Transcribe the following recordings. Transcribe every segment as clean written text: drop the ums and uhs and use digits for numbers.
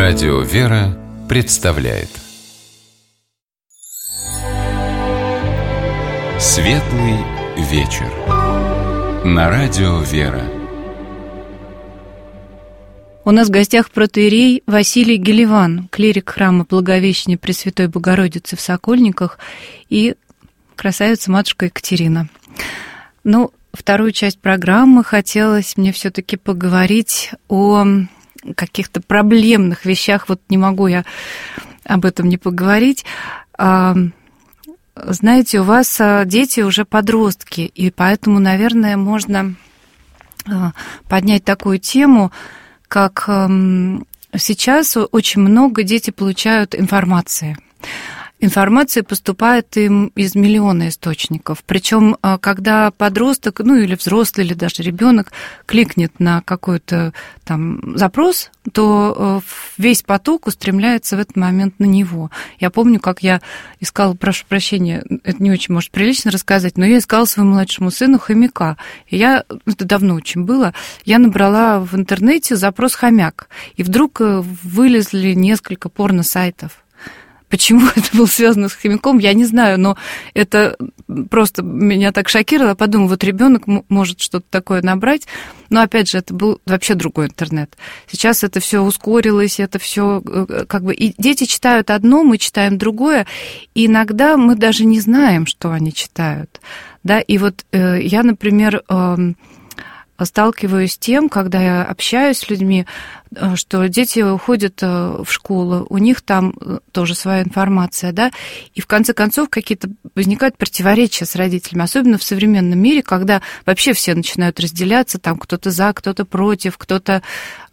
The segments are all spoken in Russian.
Радио «Вера» представляет Светлый вечер на Радио «Вера». У нас в гостях протоиерей Василий Геливан, клирик храма Благовещения Пресвятой Богородицы в Сокольниках, и красавица-матушка Екатерина. Вторую часть программы хотелось мне все-таки поговорить о каких-то проблемных вещах. Не могу я об этом не поговорить. Знаете, у вас дети уже подростки, и поэтому, наверное, можно поднять такую тему, как сейчас очень много дети получают информации. Информация поступает им из миллиона источников. Причем, когда подросток, или взрослый, или даже ребенок кликнет на какой-то там запрос, то весь поток устремляется в этот момент на него. Я помню, как я искала, прошу прощения, это не очень, может, прилично рассказать, но я искала своему младшему сыну хомяка. И это давно очень было, я набрала в интернете запрос «хомяк», и вдруг вылезли несколько порно-сайтов. Почему это было связано с хомяком, я не знаю, но это просто меня так шокировало. Я подумала, ребенок может что-то такое набрать, но опять же, это был вообще другой интернет. Сейчас это все ускорилось, это все и дети читают одно, мы читаем другое, и иногда мы даже не знаем, что они читают. Да? И я, например, сталкиваюсь с тем, когда я общаюсь с людьми, что дети уходят в школу, у них там тоже своя информация, да, и в конце концов какие-то возникают противоречия с родителями, особенно в современном мире, когда вообще все начинают разделяться, там кто-то за, кто-то против, кто-то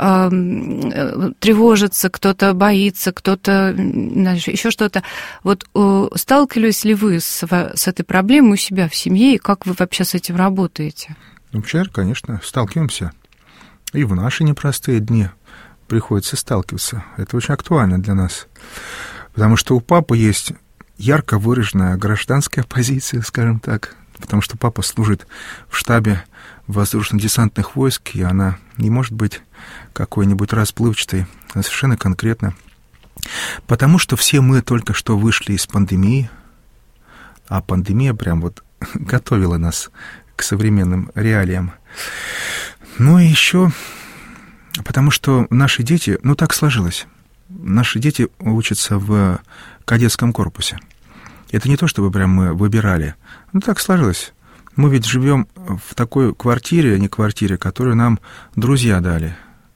тревожится, кто-то боится, кто-то еще что-то. Сталкивались ли вы с этой проблемой у себя в семье, и как вы вообще с этим работаете? Вообще, конечно, сталкиваемся. И в наши непростые дни приходится сталкиваться. Это очень актуально для нас. Потому что у папы есть ярко выраженная гражданская позиция, скажем так. Потому что папа служит в штабе воздушно-десантных войск, и она не может быть какой-нибудь расплывчатой, а совершенно конкретно. Потому что все мы только что вышли из пандемии, а пандемия прям готовила нас к современным реалиям. И еще потому что наши дети, так сложилось, наши дети учатся в кадетском корпусе. Это не то, чтобы прям мы выбирали, так сложилось. Мы ведь живем в такой квартире, не квартире, которую нам друзья дали.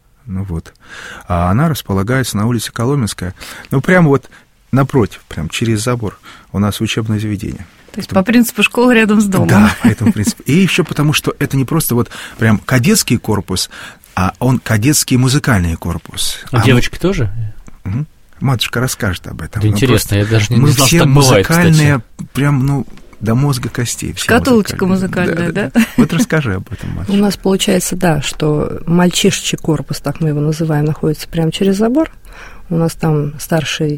А она располагается на улице Коломенская. Прямо напротив, прям через забор у нас учебное заведение. То есть по принципу школы рядом с домом. Да, по этому принципу. И еще потому, что это не просто прям кадетский корпус, а он кадетский музыкальный корпус. Девочки тоже? Матушка расскажет об этом. Да интересно, я даже не знал, что так бывает, кстати. Мы все музыкальные, прям, до мозга костей. Шкатулочка музыкальная, да? Расскажи об этом, матушка. У нас получается, что мальчишечий корпус, так мы его называем, находится прямо через забор. У нас там старший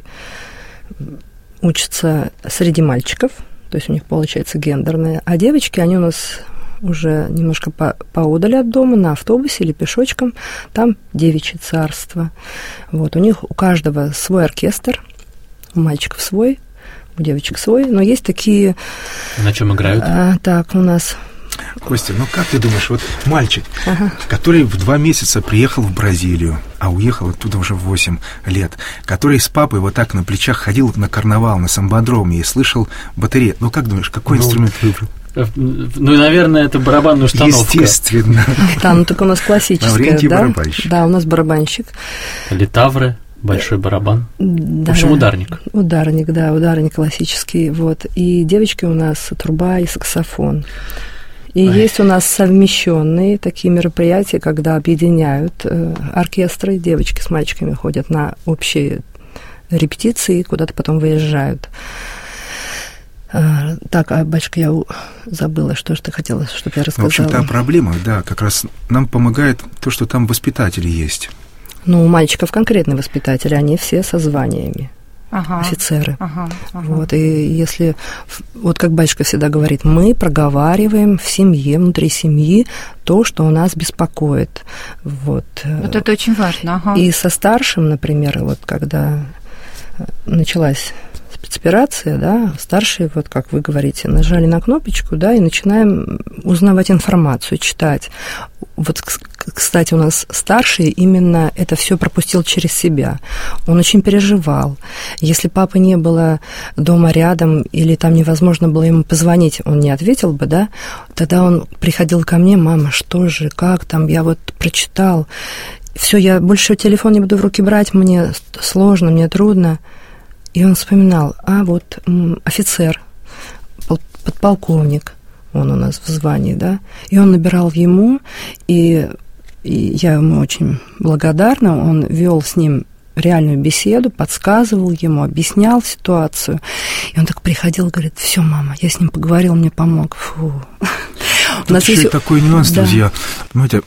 учится среди мальчиков, то есть у них получается гендерное, а девочки, они у нас уже немножко поодаль от дома, на автобусе или пешочком, там девичье царство. У них у каждого свой оркестр, у мальчиков свой, у девочек свой, но есть такие... На чем играют? У нас... Костя, как ты думаешь, мальчик, который в 2 месяца приехал в Бразилию, а уехал оттуда уже в 8 лет, который с папой так на плечах ходил на карнавал, на самбодроме и слышал батарею. Как думаешь, какой инструмент выбрал? Наверное, это барабанная установка. Естественно. Так у нас классическая, да? Барабанщик. Да, у нас барабанщик. Литавры, большой барабан. Да, в общем, ударник. Ударник классический. И девочки у нас труба и саксофон. И есть у нас совмещенные такие мероприятия, когда объединяют оркестры, девочки с мальчиками ходят на общие репетиции, куда-то потом выезжают. Батюшка, я забыла, что же ты хотела, чтобы я рассказала. В общем-то, о проблемах, как раз нам помогает то, что там воспитатели есть. У мальчиков конкретные воспитатели, они все со званиями. офицеры. Вот, и если, вот как батюшка всегда говорит, мы проговариваем в семье, внутри семьи то, что нас беспокоит. Вот это очень важно. И со старшим, например, вот когда началась спецоперация, да, старшие, вот как вы говорите, нажали на кнопочку, да, и начинаем узнавать информацию, читать. Вот, кстати, у нас старший именно это все пропустил через себя. Он очень переживал. Если папы не было дома рядом или там невозможно было ему позвонить, он не ответил бы, да, тогда он приходил ко мне: мама, что же, как там, я вот прочитал. Все, я больше телефон не буду в руки брать, мне сложно, мне трудно. И он вспоминал, вот офицер, подполковник, он у нас в звании, да, и он набирал ему, и я ему очень благодарна, он вел с ним реальную беседу, подсказывал ему, объяснял ситуацию, и он так приходил, говорит: все, мама, я с ним поговорил, мне помог. Фу. У нас еще есть такой нюанс, друзья, понимаете,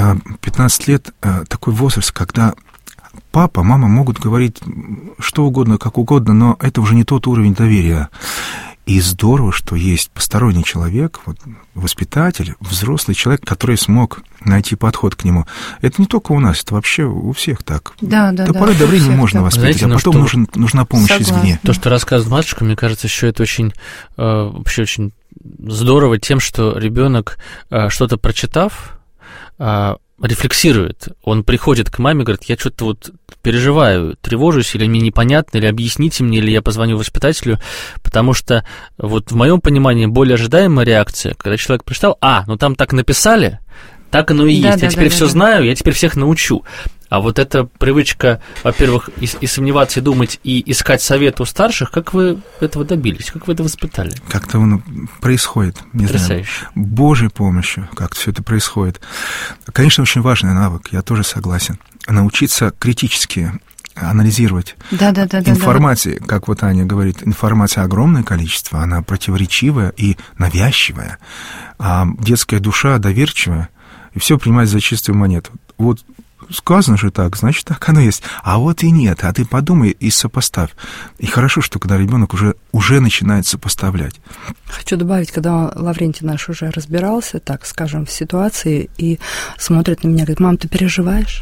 15 лет такой возраст, когда папа, мама могут говорить что угодно, как угодно, но это уже не тот уровень доверия. И здорово, что есть посторонний человек, вот, воспитатель, взрослый человек, который смог найти подход к нему. Это не только у нас, это вообще у всех так. Да. До поры до времени можно воспитать, а потом нужна помощь извне. То, что рассказывает матушка, мне кажется, еще это очень, вообще очень здорово тем, что ребенок, что-то прочитав, рефлексирует. Он приходит к маме, говорит: я что-то вот переживаю, тревожусь, или мне непонятно, или объясните мне, или я позвоню воспитателю, потому что вот в моем понимании более ожидаемая реакция, когда человек прочитал: ну там так написали, так оно и есть, я теперь все знаю, я теперь всех научу. А вот эта привычка, во-первых, и сомневаться, и думать, и искать совет у старших, как вы этого добились, как вы это воспитали? Как-то оно происходит, не знаю, Божьей помощью, как все это происходит. Конечно, очень важный навык, я тоже согласен. Научиться критически анализировать информации, как вот Аня говорит, информация огромное количество, она противоречивая и навязчивая, а детская душа доверчивая, и все принимает за чистую монету. Вот сказано же так, значит, так оно есть. А вот и нет, а ты подумай и сопоставь. И хорошо, что когда ребенок уже начинает сопоставлять. Хочу добавить, когда Лаврентий наш уже разбирался, так скажем, в ситуации, и смотрит на меня, говорит: мам, ты переживаешь?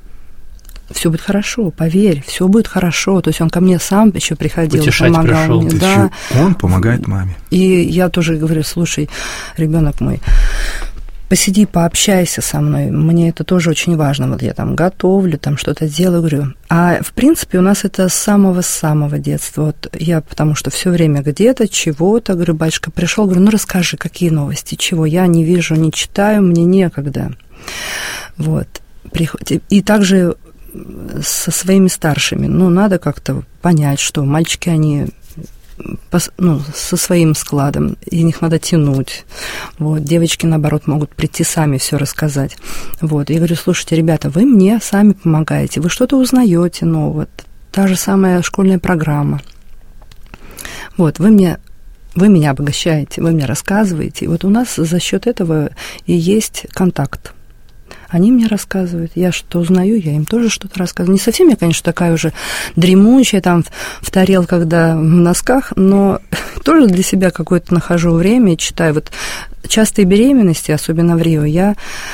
Все будет хорошо, поверь, все будет хорошо. То есть он ко мне сам еще приходил, утешать помогал пришел. мне. Да. Он помогает маме. И я тоже говорю: слушай, ребенок мой, посиди, пообщайся со мной, мне это тоже очень важно. Вот я там готовлю, там что-то делаю, говорю. А в принципе у нас это с самого детства. Вот я, потому что все время где-то, чего-то, говорю: батюшка пришел, говорю: ну расскажи, какие новости, чего, я не вижу, не читаю, мне некогда. Вот. И также со своими старшими, надо как-то понять, что мальчики, они со своим складом, и них надо тянуть. Вот. Девочки, наоборот, могут прийти сами все рассказать. Вот. Я говорю: слушайте, ребята, вы мне сами помогаете, вы что-то узнаете нового, та же самая школьная программа. Вот. Вы меня обогащаете, вы мне рассказываете. И вот у нас за счет этого и есть контакт. Они мне рассказывают, я что узнаю, я им тоже что-то рассказываю. Не совсем я, конечно, такая уже дремучая, там, в тарелках, да, в носках, но тоже для себя какое-то нахожу время и читаю. Вот частые беременности, особенно в Рио, я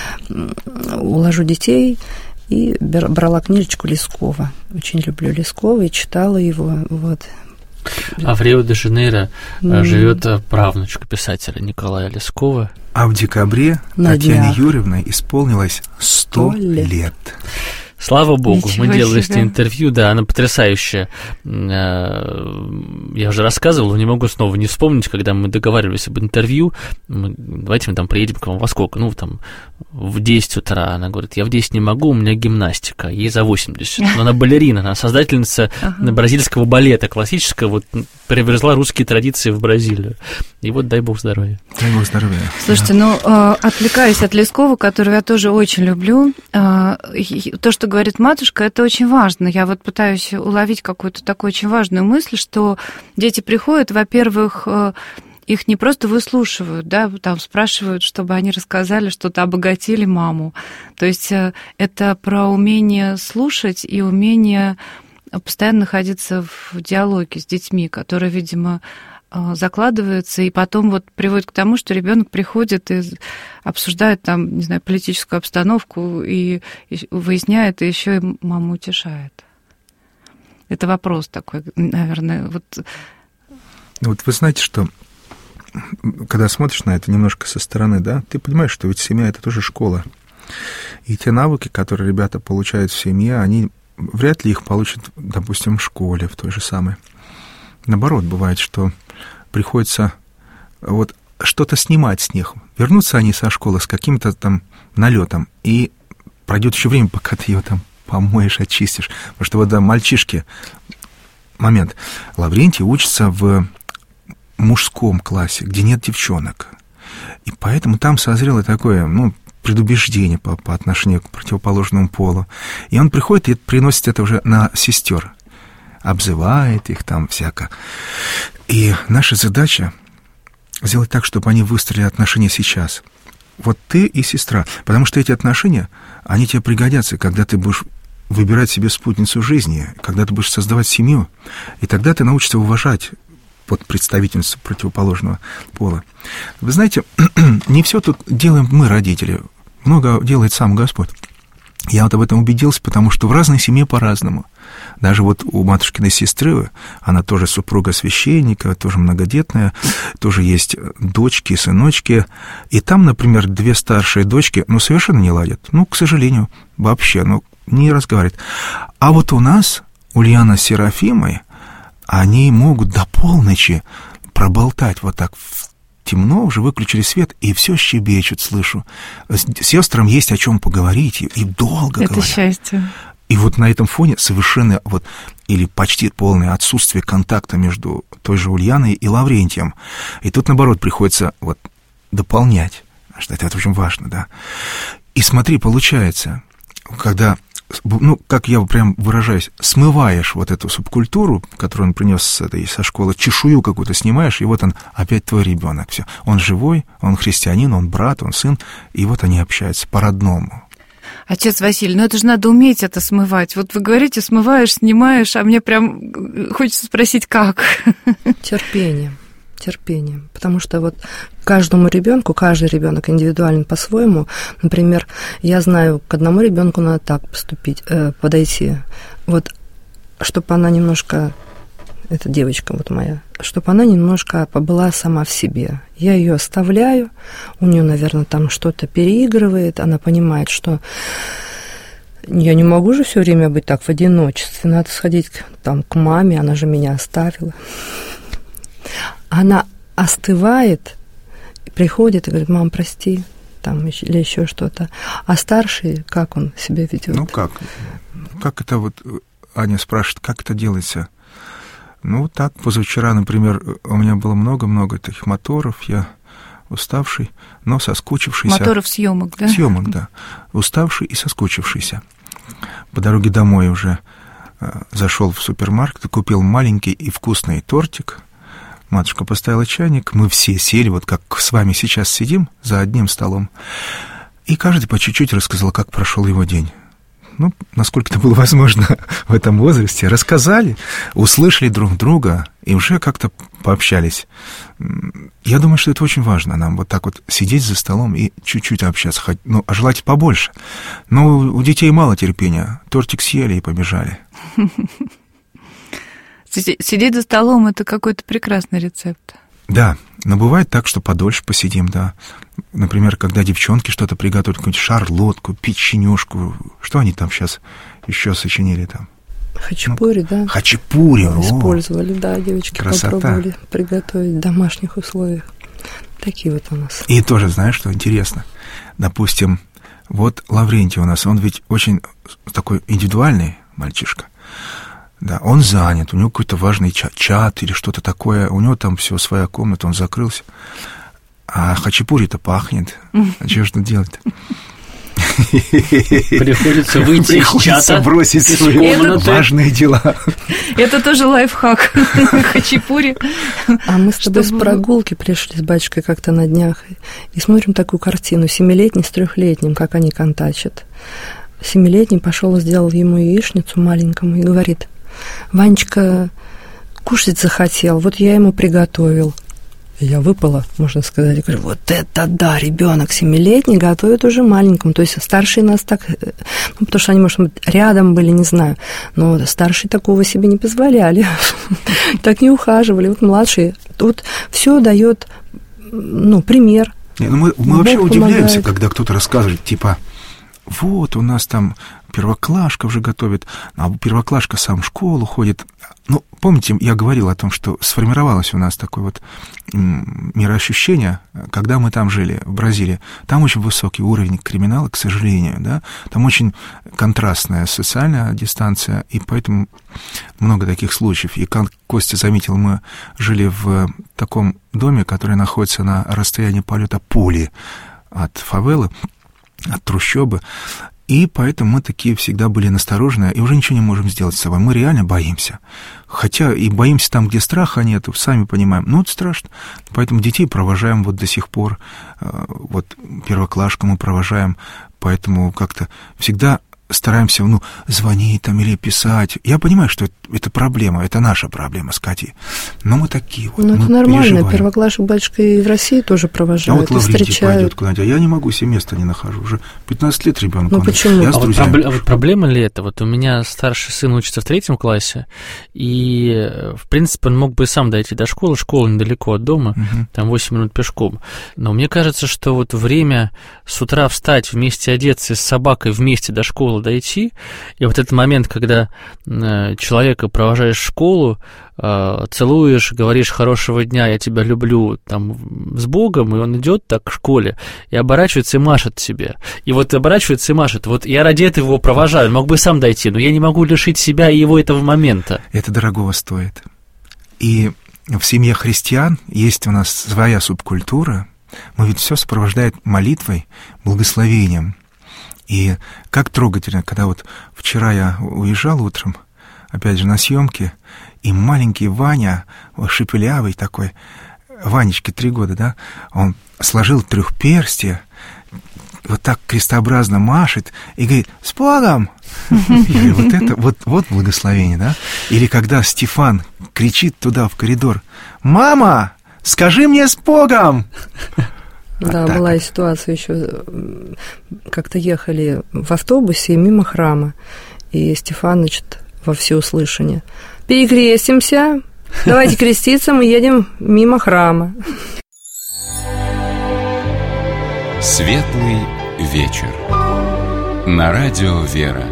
уложу детей и брала книжечку Лескова. Очень люблю Лескова и читала его, вот. А в Рио-де-Жанейро живет правнучка писателя Николая Лескова. А в декабре Татьяне Юрьевне исполнилось 100 лет. Слава богу, Ничего мы делали с себе. ней интервью, да, она потрясающая. Я уже рассказывал, но не могу снова не вспомнить, когда мы договаривались об интервью, давайте мы там приедем к вам во сколько, там в 10 утра. Она говорит: я в 10 не могу, у меня гимнастика, ей за 80. Но она балерина, она создательница бразильского балета классического, вот привезла русские традиции в Бразилию. И вот дай бог здоровья. Дай бог здоровья. Слушайте, отвлекаюсь от Лескова, которого я тоже очень люблю. То, что говорит матушка, это очень важно. Я вот пытаюсь уловить какую-то такую очень важную мысль, что дети приходят, во-первых, их не просто выслушивают, да, там спрашивают, чтобы они рассказали, что-то обогатили маму. То есть это про умение слушать и умение постоянно находиться в диалоге с детьми, которые, видимо, закладываются, и потом вот приводит к тому, что ребенок приходит и обсуждает там, не знаю, политическую обстановку и выясняет, и еще и маму утешает. Это вопрос такой, наверное, вот. Вот вы знаете, что когда смотришь на это немножко со стороны, да, ты понимаешь, что ведь семья — это тоже школа. И те навыки, которые ребята получают в семье, они вряд ли их получат, допустим, в школе, в той же самой. Наоборот, бывает, что приходится вот что-то снимать с них. Вернутся они со школы с каким-то там налетом, и пройдет еще время, пока ты ее там помоешь, очистишь. Потому что вот, да, мальчишки, момент, Лаврентий учится в мужском классе, где нет девчонок. И поэтому там созрело такое, предубеждение по отношению к противоположному полу. И он приходит и приносит это уже на сестер. Обзывает их там всяко. И наша задача сделать так, чтобы они выстроили отношения сейчас. Вот ты и сестра. Потому что эти отношения, они тебе пригодятся, когда ты будешь выбирать себе спутницу жизни, когда ты будешь создавать семью. И тогда ты научишься уважать под представительницу противоположного пола. Вы знаете, не все тут делаем мы, родители. Много делает сам Господь. Я вот об этом убедился, потому что в разной семье по-разному. Даже вот у матушкиной сестры, она тоже супруга священника, тоже многодетная, тоже есть дочки, сыночки. И там, например, 2 старшие дочки, совершенно не ладят. К сожалению, вообще, не разговаривают. А вот у нас, Ульяна с Серафимой, они могут до полночи проболтать вот так темно, уже выключили свет, и все щебечут, слышу. С сестрам есть о чем поговорить, и долго говорят. Это счастье. И вот на этом фоне совершенно или почти полное отсутствие контакта между той же Ульяной и Лаврентием. И тут, наоборот, приходится дополнять, что это очень важно, да. И смотри, получается, когда, как я прям выражаюсь, смываешь вот эту субкультуру, которую он принес со школы, чешую какую-то снимаешь, и вот он опять твой ребенок. Все. Он живой, он христианин, он брат, он сын, и вот они общаются по-родному. Отец Василий, это же надо уметь это смывать. Вот вы говорите, смываешь, снимаешь, а мне прям хочется спросить, как? Терпение. Потому что вот каждому ребенку, каждый ребенок индивидуален по-своему. Например, я знаю, к одному ребенку надо так подойти. Вот, чтобы она немножко, эта девочка вот моя, чтобы она немножко побыла сама в себе. Я ее оставляю, у нее, наверное, там что-то переигрывает, она понимает, что я не могу же все время быть так в одиночестве, надо сходить к маме, она же меня оставила. Она остывает, приходит и говорит: мам, прости, или еще что-то. А старший, как он себя ведет? Как это Аня спрашивает, как это делается? Так, позавчера, например, у меня было много-много таких моторов, я уставший, но соскучившийся. Моторов съемок, да? Съемок, да. Уставший и соскучившийся. По дороге домой уже зашел в супермаркет и купил маленький и вкусный тортик. Матушка поставила чайник, мы все сели, вот как с вами сейчас сидим за одним столом, и каждый по чуть-чуть рассказал, как прошел его день. Насколько это было возможно в этом возрасте, рассказали, услышали друг друга и уже как-то пообщались. Я думаю, что это очень важно, нам вот так вот сидеть за столом и чуть-чуть общаться, а желательно побольше. Но у детей мало терпения, тортик съели и побежали. Сидеть за столом – это какой-то прекрасный рецепт. Да, но бывает так, что подольше посидим, да. Например, когда девчонки что-то приготовят, какую-нибудь шарлотку, печенюшку. Что они там сейчас еще сочинили там? Хачапури, да. Хачапури, использовали, да, девочки красота. Попробовали приготовить в домашних условиях. Такие вот у нас. И тоже, знаешь, что интересно? Допустим, вот Лаврентий у нас, он ведь очень такой индивидуальный мальчишка. Да, он занят, у него какой-то важный чат или что-то такое, у него там все, своя комната, он закрылся. А хачапури-то пахнет. А что же тут делать-то? Приходится выйти из чата, бросить свои важные дела. Это тоже лайфхак. Хачапури. А мы с тобой с прогулки пришли с батюшкой как-то на днях и смотрим такую картину, 7-летний с 3-летним, как они контачат. 7-летний пошел и сделал ему яичницу маленькому и говорит: Ванечка кушать захотел, вот я ему приготовил. Я выпала, можно сказать, и говорю, вот это да, ребенок 7-летний готовит уже маленькому. То есть старшие нас так, ну, потому что они, может быть, рядом были, не знаю, но старшие такого себе не позволяли, так не ухаживали. Вот младшие, тут все дает, ну, пример. Мы вообще удивляемся, когда кто-то рассказывает, типа, вот у нас там первоклашка уже готовит, а первоклашка сам в школу ходит. Ну, помните, я говорил о том, что сформировалось у нас такое вот мироощущение, когда мы там жили, в Бразилии. Там очень высокий уровень криминала, к сожалению, да. Там очень контрастная социальная дистанция, и поэтому много таких случаев. И, как Костя заметил, мы жили в таком доме, который находится на расстоянии полета пули от фавелы, от трущобы. И поэтому мы такие всегда были насторожены, и уже ничего не можем сделать с собой. Мы реально боимся. Хотя и боимся там, где страха нет, сами понимаем, ну, это страшно. Поэтому детей провожаем вот до сих пор. Вот первоклашку мы провожаем, поэтому как-то всегда стараемся, ну, звонить там или писать. Я понимаю, что это проблема, это наша проблема с Катей. Но мы такие вот, ну, это нормально, первоклашек батюшка и в России тоже провожают, а вот Лаврентий пойдет куда-нибудь, а я не могу себе места не нахожу. Уже 15 лет ребенку. Ну, почему? Я с друзьями. А вот проблема ли это? Вот у меня старший сын учится в 3 классе, и, в принципе, он мог бы и сам дойти до школы. Школа недалеко от дома, там 8 минут пешком. Но мне кажется, что вот время с утра встать, вместе одеться, с собакой вместе до школы дойти, и вот этот момент, когда человека провожаешь в школу, целуешь, говоришь «хорошего дня, я тебя люблю», там, с Богом, и он идет так к школе и оборачивается и машет тебе. И вот оборачивается и машет. Вот я ради этого его провожаю, он мог бы сам дойти, но я не могу лишить себя и его этого момента. Это дорогого стоит. И в семье христиан есть у нас своя субкультура. Мы ведь все сопровождает молитвой, благословением. И как трогательно, когда вот вчера я уезжал утром, опять же, на съемки, и маленький Ваня, шепелявый такой, Ванечке 3 года, да, он сложил трехперстие, вот так крестообразно машет и говорит: «С Богом!» Я говорю, вот это, вот благословение, да? Или когда Стефан кричит туда, в коридор: «Мама, скажи мне «с Богом!» Да, вот была и ситуация еще, как-то ехали в автобусе мимо храма, и Стефан, значит, во всеуслышание: «Перекрестимся, давайте креститься, мы едем мимо храма». Светлый вечер. На радио «Вера».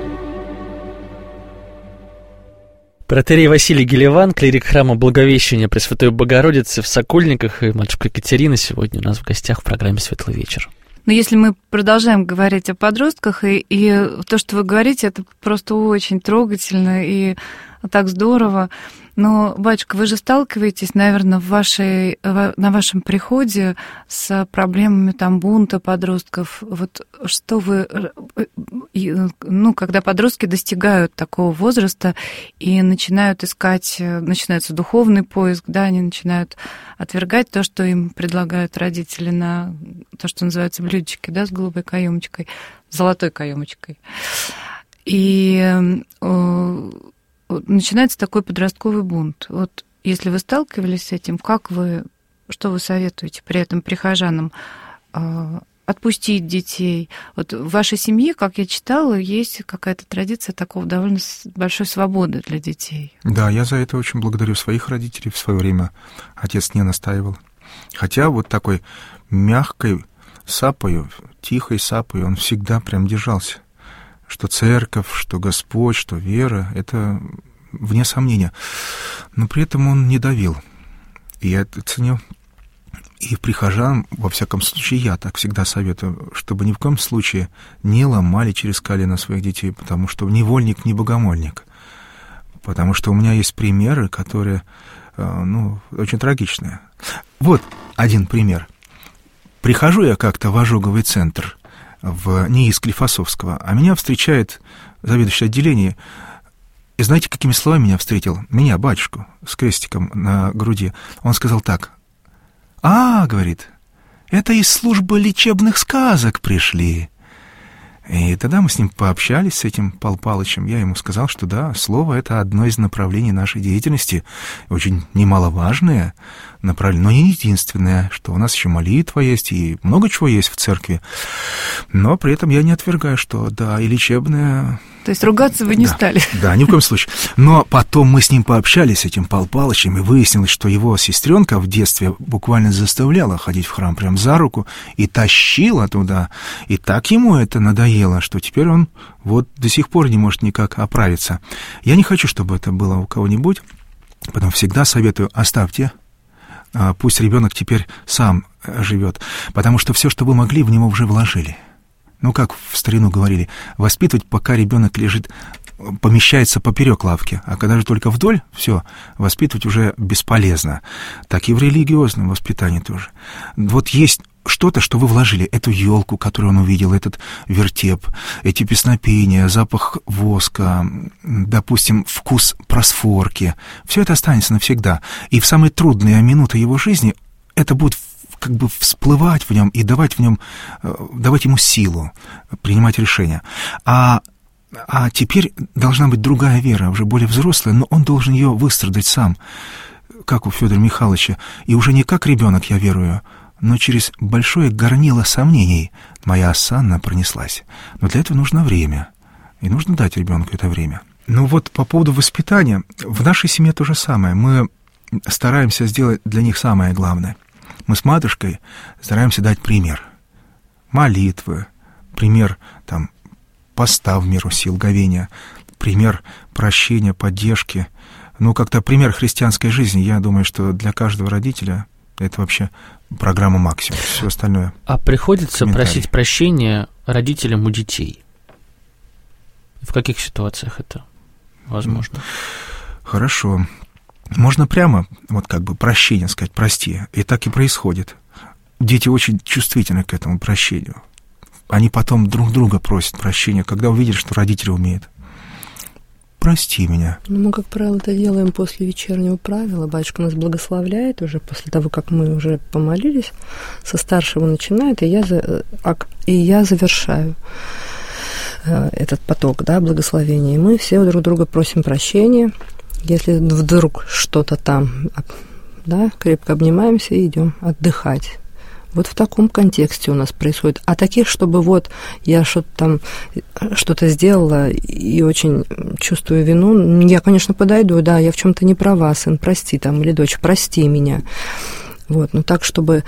Протоиерей Василий Гелеван, клирик храма Благовещения Пресвятой Богородицы в Сокольниках, и матушка Екатерина сегодня у нас в гостях в программе «Светлый вечер». Но если мы продолжаем говорить о подростках, и то, что вы говорите, это просто очень трогательно и так здорово. Но, батюшка, вы же сталкиваетесь, наверное, на вашем приходе с проблемами там бунта подростков. Вот что вы, ну, когда подростки достигают такого возраста и начинают искать, начинается духовный поиск, да, они начинают отвергать то, что им предлагают родители на то, что называется блюдечки, да, с голубой каемочкой, золотой каемочкой. И начинается такой подростковый бунт. Вот если вы сталкивались с этим, что вы советуете при этом прихожанам? Отпустить детей? Вот в вашей семье, как я читала, есть какая-то традиция такого довольно большой свободы для детей. Да, я за это очень благодарю своих родителей. В свое время отец не настаивал. Хотя вот такой мягкой сапою, тихой сапою он всегда прям держался. Что церковь, что Господь, что вера, это вне сомнения. Но при этом он не давил. И я это ценю. И прихожанам, во всяком случае, я так всегда советую, чтобы ни в коем случае не ломали через колено своих детей, потому что невольник не богомольник. Потому что у меня есть примеры, которые, очень трагичные. Вот один пример. Прихожу я как-то в ожоговый центр в НИИ Склифосовского, а меня встречает заведующий отделением. И знаете, какими словами меня встретил? Меня, батюшку, с крестиком на груди. Он сказал так: говорит, это из службы лечебных сказок пришли. И тогда мы с ним пообщались, с этим Пал Палычем. Я ему сказал, что да, слово — это одно из направлений нашей деятельности, очень немаловажное направление, но не единственное, что у нас еще молитва есть и много чего есть в церкви. Но при этом я не отвергаю, что да, и лечебное... То есть ругаться вы не стали? Да, ни в коем случае. Но потом мы с ним пообщались, с этим Пал Палычем, и выяснилось, что его сестренка в детстве буквально заставляла ходить в храм прям за руку и тащила туда. И так ему это надоело, что теперь он вот до сих пор не может никак оправиться. Я не хочу, чтобы это было у кого-нибудь, поэтому всегда советую: оставьте. Пусть ребенок теперь сам живет, потому что все, что вы могли, в него уже вложили. Ну, как в старину говорили, воспитывать, пока ребенок лежит, помещается поперек лавки, а когда же только вдоль, все, воспитывать уже бесполезно. Так и в религиозном воспитании тоже. Вот есть что-то, что вы вложили, эту елку, которую он увидел, этот вертеп, эти песнопения, запах воска, допустим, вкус просфорки, все это останется навсегда. И в самые трудные минуты его жизни это будет как бы всплывать в нем и давать ему силу принимать решения. А теперь должна быть другая вера, уже более взрослая, но он должен ее выстрадать сам, как у Федора Михайловича. И уже не как ребенок я верую, но через большое горнило сомнений моя осанна пронеслась. Но для этого нужно время, и нужно дать ребенку это время. Ну вот по поводу воспитания, в нашей семье то же самое. Мы стараемся сделать для них самое главное. Мы с матушкой стараемся дать пример молитвы, пример там, поста в меру сил говения, пример прощения, поддержки. Ну, как-то пример христианской жизни. Я думаю, что для каждого родителя это вообще программа максимум. Все остальное. А приходится просить прощения родителям у детей? В каких ситуациях это возможно? Хорошо. Можно прямо, вот как бы прощение сказать, прости. И так и происходит. Дети очень чувствительны к этому прощению. Они потом друг друга просят прощения, когда увидят, что родители умеют. Прости меня. Ну, мы, как правило, это делаем после вечернего правила. Батюшка нас благословляет уже после того, как мы уже помолились. Со старшего начинает, и я завершаю этот поток, да, благословения. И мы все друг друга просим прощения. Если вдруг что-то там, да, крепко обнимаемся и идем отдыхать. Вот в таком контексте у нас происходит. А таких, чтобы вот я что-то сделала и очень чувствую вину, я, конечно, подойду, да, я в чем-то не права, сын, прости, там, или дочь, прости меня. Вот, но так, чтобы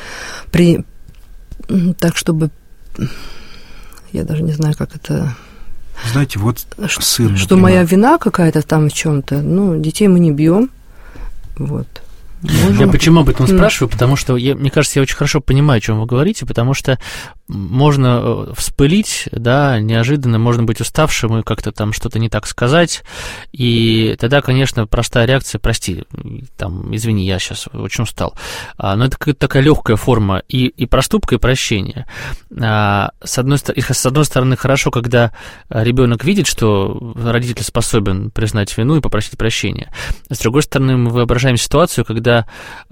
я даже не знаю, как это... Знаете, вот сын, что моя вина какая-то там в чем-то, ну, детей мы не бьем, вот. Я почему об этом спрашиваю? Потому что, мне кажется, я очень хорошо понимаю, о чем вы говорите, потому что можно вспылить, да, неожиданно, можно быть уставшим и как-то там что-то не так сказать, и тогда, конечно, простая реакция: прости, там, извини, я сейчас очень устал. Но это какая-то такая легкая форма и проступка, и прощения. С одной стороны, хорошо, когда ребенок видит, что родитель способен признать вину и попросить прощения. С другой стороны, мы воображаем ситуацию, когда,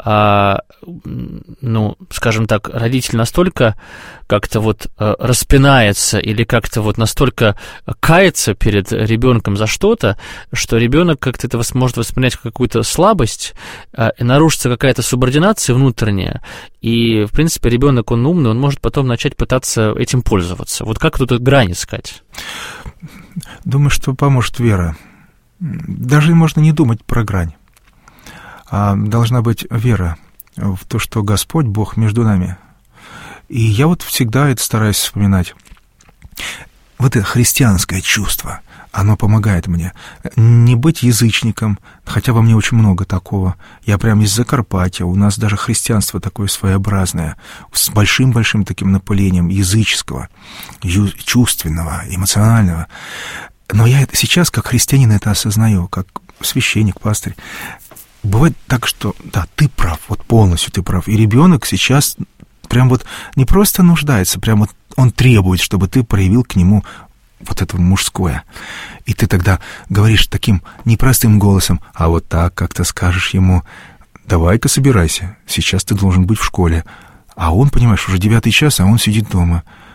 ну, скажем так, родитель настолько как-то вот распинается или как-то вот настолько кается перед ребенком за что-то, что ребенок как-то это может воспринять как какую-то слабость, и нарушится какая-то субординация внутренняя, и, в принципе, ребенок, он умный, он может потом начать пытаться этим пользоваться. Вот как тут грань искать? Думаю, что поможет вера. Даже можно не думать про грань. А должна быть вера в то, что Господь, Бог между нами. И я вот всегда это стараюсь вспоминать. Вот это христианское чувство, оно помогает мне. Не быть язычником, хотя во мне очень много такого. Я прям из Закарпатья, у нас даже христианство такое своеобразное, с большим-большим таким напылением языческого, чувственного, эмоционального. Но я сейчас, как христианин, это осознаю, как священник, пастырь. Бывает так, что да, ты прав, вот полностью ты прав. И ребенок сейчас прям вот не просто нуждается, прям вот он требует, чтобы ты проявил к нему вот это мужское. И ты тогда говоришь таким непростым голосом: а вот так как-то скажешь ему: давай-ка собирайся, сейчас ты должен быть в школе. А он, понимаешь, уже 9 час, а он сидит дома.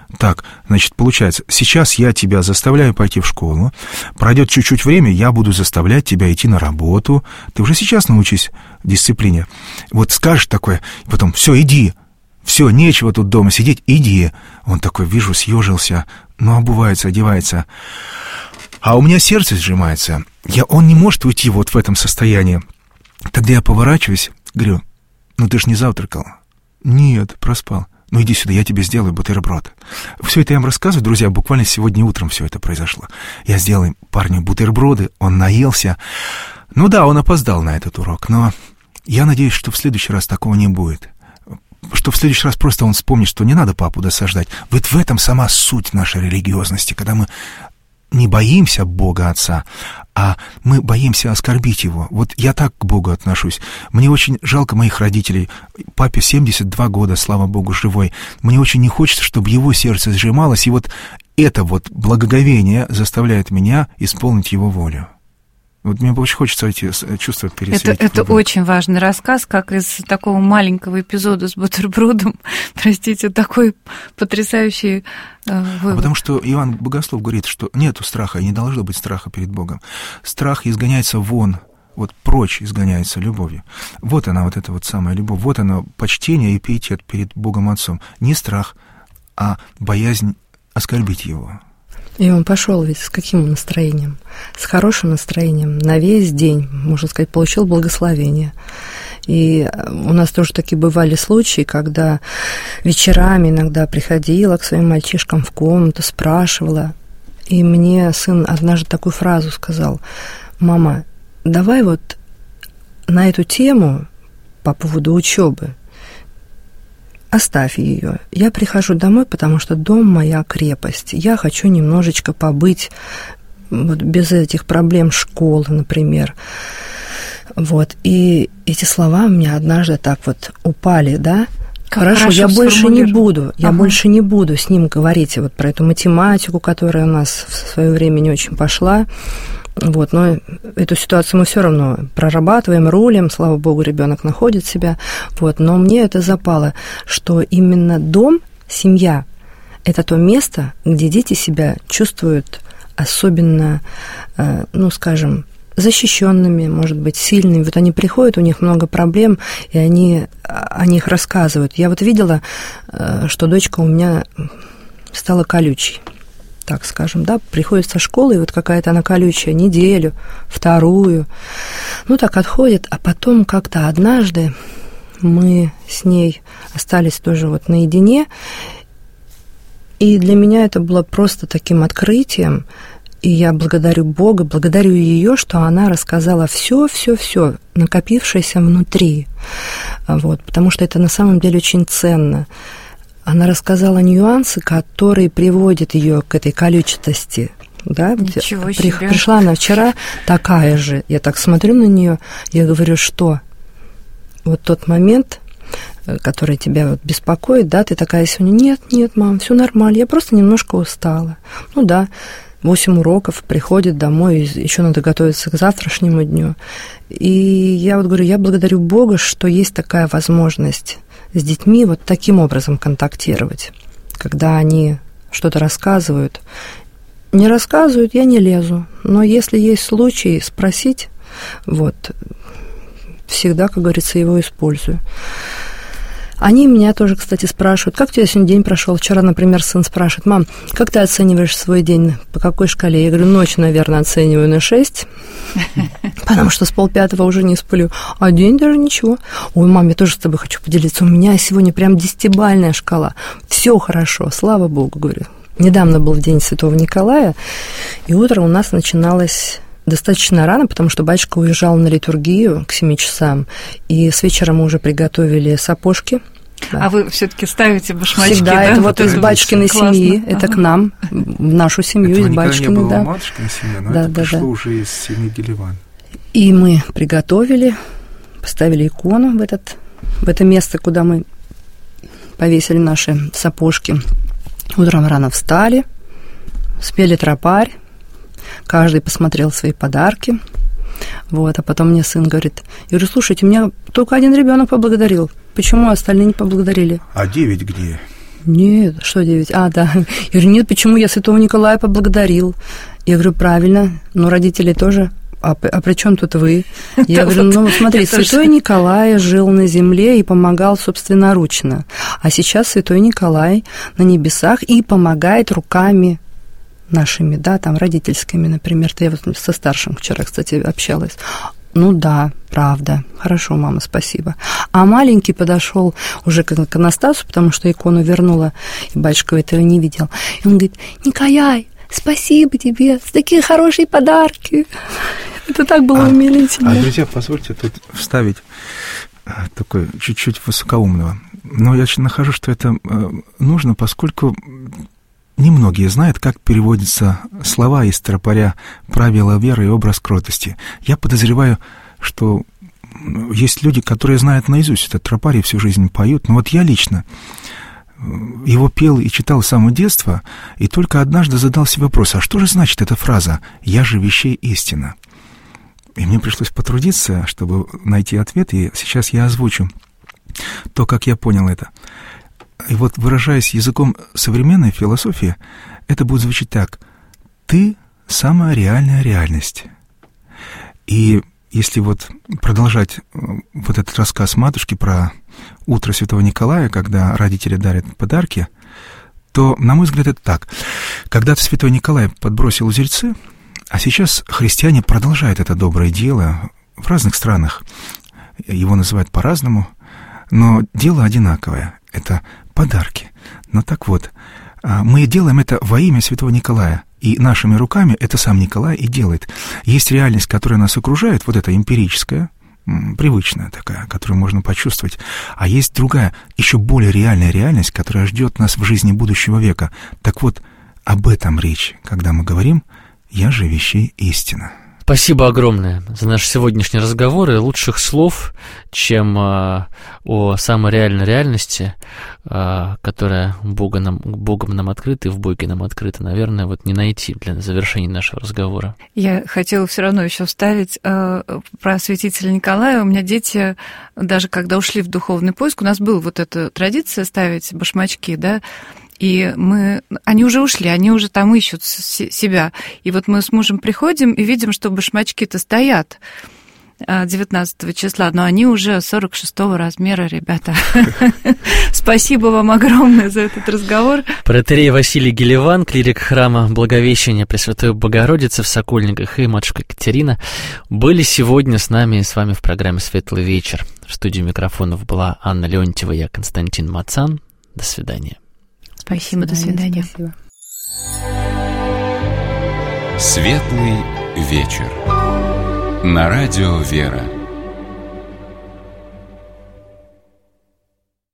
Так, значит, получается, сейчас я тебя заставляю пойти в школу, пройдет чуть-чуть время, я буду заставлять тебя идти на работу. Ты уже сейчас научись дисциплине. Вот скажешь такое, потом, все, иди, все, нечего тут дома сидеть, иди. Он такой, вижу, съежился, обувается, одевается. А у меня сердце сжимается. Он не может уйти вот в этом состоянии. Тогда я поворачиваюсь, говорю, ты ж не завтракал. Нет, проспал. Иди сюда, я тебе сделаю бутерброд. Все это я вам рассказываю, друзья, буквально сегодня утром все это произошло. Я сделал парню бутерброды, он наелся. Он опоздал на этот урок, но я надеюсь, что в следующий раз такого не будет. Что в следующий раз просто он вспомнит, что не надо папу досаждать. Вот в этом сама суть нашей религиозности, когда мы не боимся Бога Отца, а мы боимся оскорбить Его. Вот я так к Богу отношусь. Мне очень жалко моих родителей. Папе 72 года, слава Богу, живой. Мне очень не хочется, чтобы его сердце сжималось, и вот это вот благоговение заставляет меня исполнить Его волю. Вот мне очень хочется эти чувства пересветить. Это очень важный рассказ, как из такого маленького эпизода с бутербродом, простите, такой потрясающий вывод. Потому что Иоанн Богослов говорит, что нету страха, и не должно быть страха перед Богом. Страх изгоняется вон, вот прочь изгоняется любовью. Вот она, вот эта вот самая любовь, вот она почтение и пиетет перед Богом Отцом. Не страх, а боязнь оскорбить Его. И он пошел ведь с каким настроением? С хорошим настроением, на весь день, можно сказать, получил благословение. И у нас тоже такие бывали случаи, когда вечерами иногда приходила к своим мальчишкам в комнату, спрашивала. И мне сын однажды такую фразу сказал: «Мама, давай вот на эту тему по поводу учебы оставь ее. Я прихожу домой, потому что дом моя крепость. Я хочу немножечко побыть вот без этих проблем школы, например». Вот. И эти слова у меня однажды так вот упали, да? Хорошо, я больше не буду. Я больше не буду с ним говорить вот про эту математику, которая у нас в свое время не очень пошла. Вот, но эту ситуацию мы все равно прорабатываем, рулим, слава богу, ребенок находит себя. Вот, но мне это запало, что именно дом, семья – это то место, где дети себя чувствуют особенно, скажем, защищенными, может быть, сильными. Вот они приходят, у них много проблем, и они о них рассказывают. Я вот видела, что дочка у меня стала колючей, так скажем, да, приходит со школы, и вот какая-то она колючая, неделю, вторую, так отходит, а потом как-то однажды мы с ней остались тоже вот наедине, и для меня это было просто таким открытием, и я благодарю Бога, благодарю ее, что она рассказала все, накопившееся внутри, вот, потому что это на самом деле очень ценно. Она рассказала нюансы, которые приводят ее к этой колючести. Да? Ничего себе. Пришла она вчера такая же. Я так смотрю на нее, я говорю, что вот тот момент, который тебя вот беспокоит, да, ты такая сегодня: нет, мам, все нормально, я просто немножко устала. 8 уроков, приходит домой, еще надо готовиться к завтрашнему дню. И я вот говорю, я благодарю Бога, что есть такая возможность с детьми вот таким образом контактировать, когда они что-то рассказывают. Не рассказывают, я не лезу, но если есть случай спросить, вот, всегда, как говорится, его использую. Они меня тоже, кстати, спрашивают, как у тебя сегодня день прошел? Вчера, например, сын спрашивает: мам, как ты оцениваешь свой день, по какой шкале? Я говорю, ночь, наверное, оцениваю на 6, потому что с 4:30 уже не сплю, а день даже ничего. Ой, мам, я тоже с тобой хочу поделиться, у меня сегодня прям 10-бальная шкала, все хорошо, слава Богу, говорю. Недавно был день Святого Николая, и утро у нас начиналось достаточно рано, потому что батюшка уезжал на литургию к 7 часам, и с вечера мы уже приготовили сапожки. Да. А вы все-таки ставите башмачки, всегда, да? Это вот из батюшкиной семьи, это к нам, в нашу семью, из батюшкиной, да. Это матушкиной семьи, но это пришло уже из семьи Геливан. И мы приготовили, поставили икону в это место, куда мы повесили наши сапожки. Утром рано встали, спели тропарь, каждый посмотрел свои подарки. Вот, а потом мне сын говорит, я говорю, слушайте, меня только один ребенок поблагодарил. Почему остальные не поблагодарили? А 9 где? Нет, что 9? Да. Я говорю, нет, почему? Я святого Николая поблагодарил. Я говорю, правильно, но родители тоже. А при чем тут вы? Я говорю, смотри, святой Николай жил на земле и помогал собственноручно. А сейчас святой Николай на небесах и помогает руками нашими, да, там, родительскими, например. Я вот со старшим вчера, кстати, общалась. Да, правда. Хорошо, мама, спасибо. А маленький подошел уже к иконостасу, потому что икону вернула, и батюшка этого не видел. И он говорит, Николай, спасибо тебе за такие хорошие подарки. Это так было умилительно. Друзья, позвольте тут вставить такой чуть-чуть высокоумного. Но я нахожу, что это нужно, поскольку немногие знают, как переводятся слова из тропаря «правила веры» и «образ кротости». Я подозреваю, что есть люди, которые знают наизусть этот тропарь и всю жизнь поют. Но вот я лично его пел и читал с самого детства, и только однажды задал себе вопрос, а что же значит эта фраза «Я же вещей истина»? И мне пришлось потрудиться, чтобы найти ответ, и сейчас я озвучу то, как я понял это. И вот, выражаясь языком современной философии, это будет звучать так. Ты – самая реальная реальность. И если вот продолжать вот этот рассказ матушки про утро Святого Николая, когда родители дарят подарки, то, на мой взгляд, это так. Когда-то Святой Николай подбросил узельцы, а сейчас христиане продолжают это доброе дело в разных странах. Его называют по-разному, но дело одинаковое. Это подарки. Но так вот, мы делаем это во имя Святого Николая, и нашими руками это сам Николай и делает. Есть реальность, которая нас окружает, вот эта эмпирическая, привычная такая, которую можно почувствовать, а есть другая, еще более реальная реальность, которая ждет нас в жизни будущего века. Так вот, об этом речь, когда мы говорим «Я же вещей истина». Спасибо огромное за наш сегодняшний разговор, и лучших слов, чем о самой реальной реальности, которая Богом нам открыта и в Боге нам открыта, наверное, вот не найти для завершения нашего разговора. Я хотела все равно еще вставить про святителя Николая. У меня дети, даже когда ушли в духовный поиск, у нас была вот эта традиция ставить башмачки, да, и они уже ушли, они уже там ищут себя. И вот мы с мужем приходим и видим, что башмачки-то стоят 19 числа, но они уже 46-го размера, ребята. Спасибо вам огромное за этот разговор. Протоиерей Василий Гелеван, клирик храма Благовещения Пресвятой Богородицы в Сокольниках, и матушка Екатерина были сегодня с нами и с вами в программе «Светлый вечер». В студии микрофонов была Анна Леонтьева, я Константин Мацан. До свидания. Спасибо, до свидания. Спасибо. Светлый вечер. На радио «Вера».